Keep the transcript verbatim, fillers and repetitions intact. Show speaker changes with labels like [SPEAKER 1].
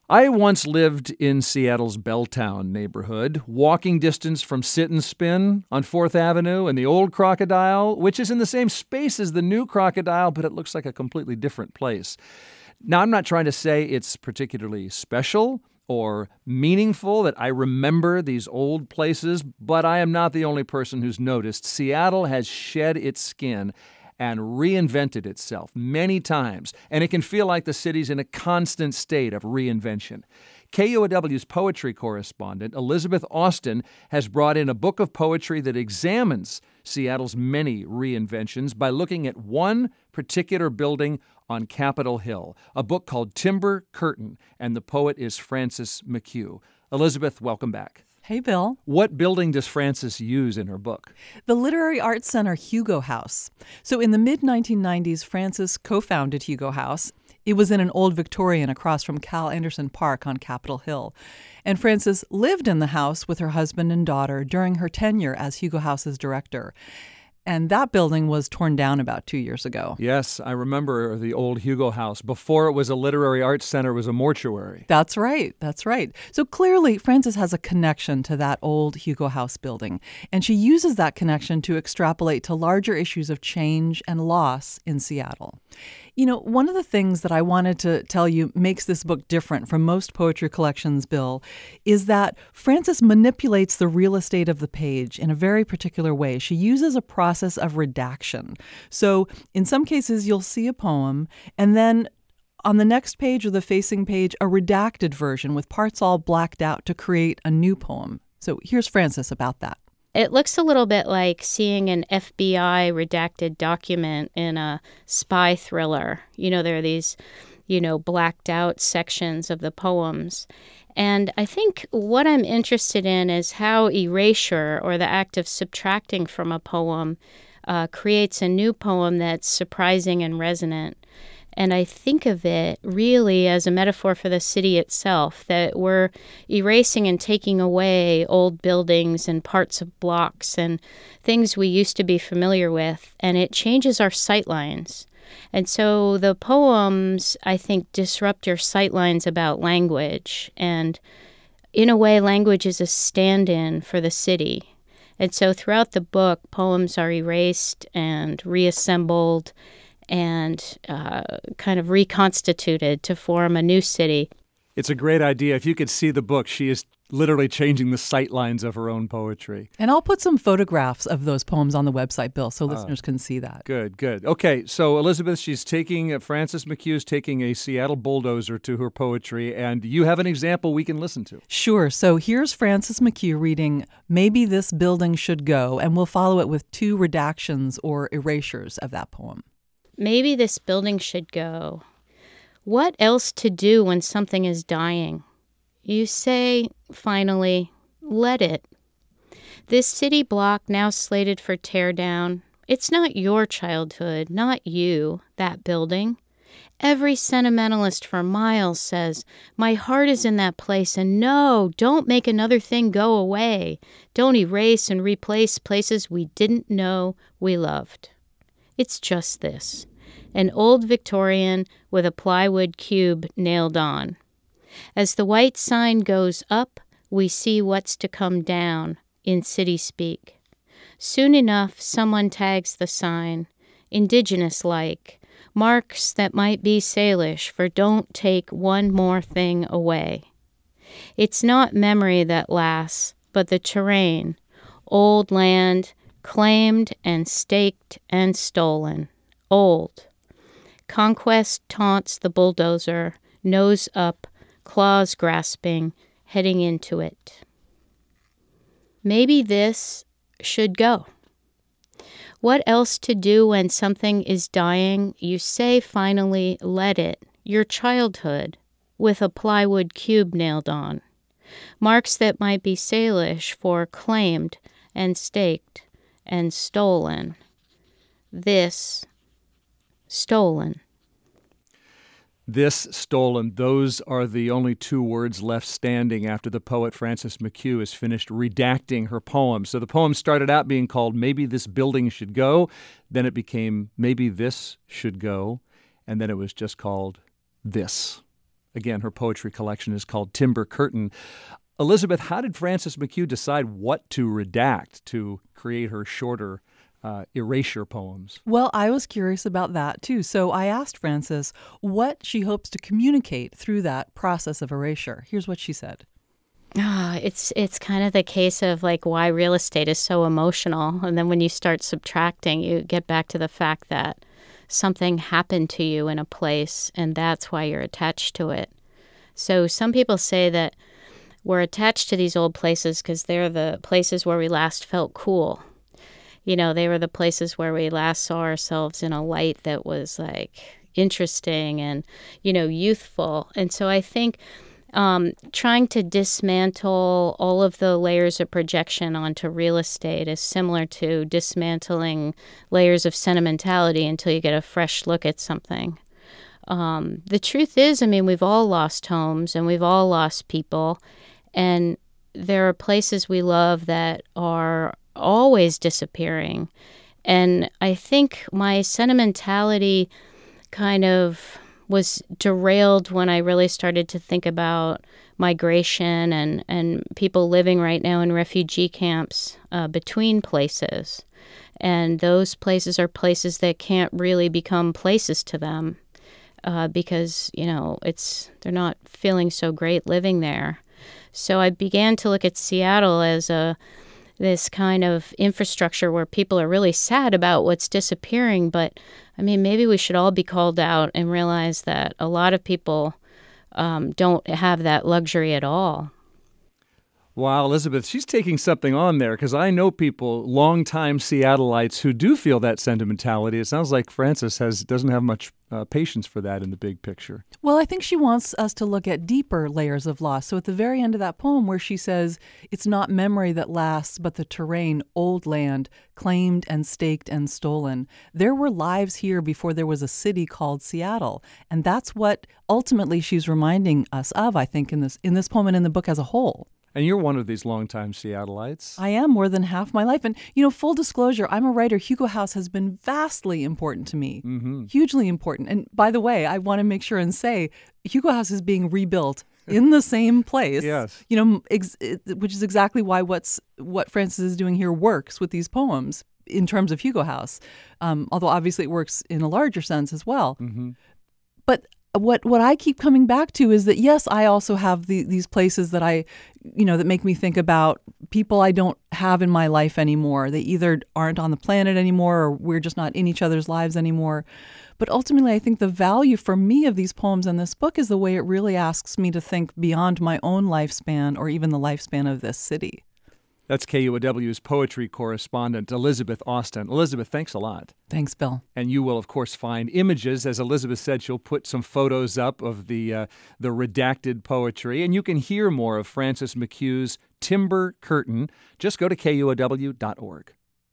[SPEAKER 1] I once lived in Seattle's Belltown neighborhood, walking distance from Sit and Spin on fourth Avenue and the old Crocodile, which is in the same space as the new Crocodile, but it looks like a completely different place. Now, I'm not trying to say it's particularly special or meaningful that I remember these old places, but I am not the only person who's noticed Seattle has shed its skin and reinvented itself many times, and it can feel like the city's in a constant state of reinvention. K U O W's poetry correspondent, Elizabeth Austin, has brought in a book of poetry that examines Seattle's many reinventions by looking at one particular building on Capitol Hill, a book called Timber Curtain, and the poet is Frances McHugh. Elizabeth, welcome back.
[SPEAKER 2] Hey, Bill.
[SPEAKER 1] What building does Frances use in her book?
[SPEAKER 2] The Literary Arts Center Hugo House. So in the mid nineteen nineties, Frances co-founded Hugo House. It was in an old Victorian across from Cal Anderson Park on Capitol Hill. And Frances lived in the house with her husband and daughter during her tenure as Hugo House's director. And that building was torn down about two years ago.
[SPEAKER 1] Yes, I remember the old Hugo House. Before it was a literary arts center, it was a mortuary.
[SPEAKER 2] That's right. That's right. So clearly, Frances has a connection to that old Hugo House building. And she uses that connection to extrapolate to larger issues of change and loss in Seattle. You know, one of the things that I wanted to tell you makes this book different from most poetry collections, Bill, is that Frances manipulates the real estate of the page in a very particular way. She uses a process of redaction. So in some cases, you'll see a poem, and then on the next page or the facing page, a redacted version with parts all blacked out to create a new poem. So here's Frances about that.
[SPEAKER 3] It looks a little bit like seeing an F B I redacted document in a spy thriller. You know, there are these, you know, blacked out sections of the poems. And I think what I'm interested in is how erasure, or the act of subtracting from a poem, uh, creates a new poem that's surprising and resonant. And I think of it really as a metaphor for the city itself, that we're erasing and taking away old buildings and parts of blocks and things we used to be familiar with, and it changes our sightlines. And so the poems, I think, disrupt your sightlines about language. And in a way, language is a stand-in for the city. And so throughout the book, poems are erased and reassembled and uh, kind of reconstituted to form a new city.
[SPEAKER 1] It's a great idea. If you could see the book, she is literally changing the sightlines of her own poetry.
[SPEAKER 2] And I'll put some photographs of those poems on the website, Bill, so listeners uh, can see that.
[SPEAKER 1] Good, good. Okay, so Elizabeth, she's taking, uh, Frances McHugh's taking a Seattle bulldozer to her poetry, and you have an example we can listen to.
[SPEAKER 2] Sure. So here's Frances McHugh reading Maybe This Building Should Go, and we'll follow it with two redactions or erasures of that poem.
[SPEAKER 3] Maybe this building should go. What else to do when something is dying? You say, finally, let it. This city block now slated for teardown, it's not your childhood, not you, that building. Every sentimentalist for miles says, my heart is in that place, and no, don't make another thing go away. Don't erase and replace places we didn't know we loved. It's just this, an old Victorian with a plywood cube nailed on. As the white sign goes up, we see what's to come down in city speak. Soon enough, someone tags the sign, indigenous-like, marks that might be Salish for don't take one more thing away. It's not memory that lasts, but the terrain, old land, claimed and staked and stolen, old. Conquest taunts the bulldozer, nose up, claws grasping, heading into it. Maybe this should go. What else to do when something is dying? You say finally, let it, your childhood, with a plywood cube nailed on. Marks that might be Salish for claimed and staked and stolen. This, stolen.
[SPEAKER 1] This, stolen, those are the only two words left standing after the poet Frances McHugh has finished redacting her poem. So the poem started out being called Maybe This Building Should Go. Then it became Maybe This Should Go. And then it was just called This. Again, her poetry collection is called Timber Curtain. Elizabeth, how did Frances McHugh decide what to redact to create her shorter uh, erasure poems?
[SPEAKER 2] Well, I was curious about that too. So I asked Frances what she hopes to communicate through that process of erasure. Here's what she said.
[SPEAKER 3] Ah, it's it's kind of the case of like why real estate is so emotional. And then when you start subtracting, you get back to the fact that something happened to you in a place, and that's why you're attached to it. So some people say that we're attached to these old places because they're the places where we last felt cool. You know, they were the places where we last saw ourselves in a light that was like interesting and, you know, youthful. And so I think Um, trying to dismantle all of the layers of projection onto real estate is similar to dismantling layers of sentimentality until you get a fresh look at something. Um, the truth is, I mean, we've all lost homes and we've all lost people, and there are places we love that are always disappearing. And I think my sentimentality kind of was derailed when I really started to think about migration and, and people living right now in refugee camps uh, between places. And those places are places that can't really become places to them uh, because, you know, it's they're not feeling so great living there. So I began to look at Seattle as a this kind of infrastructure where people are really sad about what's disappearing. But, I mean, maybe we should all be called out and realize that a lot of people um, don't have that luxury at all.
[SPEAKER 1] Wow, Elizabeth, she's taking something on there because I know people, longtime Seattleites, who do feel that sentimentality. It sounds like Frances has doesn't have much uh, patience for that in the big picture.
[SPEAKER 2] Well, I think she wants us to look at deeper layers of loss. So at the very end of that poem where she says, it's not memory that lasts, but the terrain, old land, claimed and staked and stolen. There were lives here before there was a city called Seattle. And that's what ultimately she's reminding us of, I think, in this in this poem and in the book as a whole.
[SPEAKER 1] And you're one of these longtime Seattleites.
[SPEAKER 2] I am, more than half my life. And, you know, full disclosure, I'm a writer. Hugo House has been vastly important to me, mm-hmm. hugely important. And by the way, I want to make sure and say, Hugo House is being rebuilt in the same place.
[SPEAKER 1] Yes.
[SPEAKER 2] You know, ex- which is exactly why what's what Frances is doing here works with these poems in terms of Hugo House. Um, although obviously it works in a larger sense as well. Mm-hmm. But What what I keep coming back to is that, yes, I also have the, these places that I, you know, that make me think about people I don't have in my life anymore. They either aren't on the planet anymore or we're just not in each other's lives anymore. But ultimately, I think the value for me of these poems and this book is the way it really asks me to think beyond my own lifespan or even the lifespan of this city.
[SPEAKER 1] That's K U O W's poetry correspondent, Elizabeth Austin. Elizabeth, thanks a lot.
[SPEAKER 2] Thanks, Bill.
[SPEAKER 1] And you will, of course, find images. As Elizabeth said, she'll put some photos up of the uh, the redacted poetry. And you can hear more of Frances McHugh's Timber Curtain. Just go to K U O W dot org.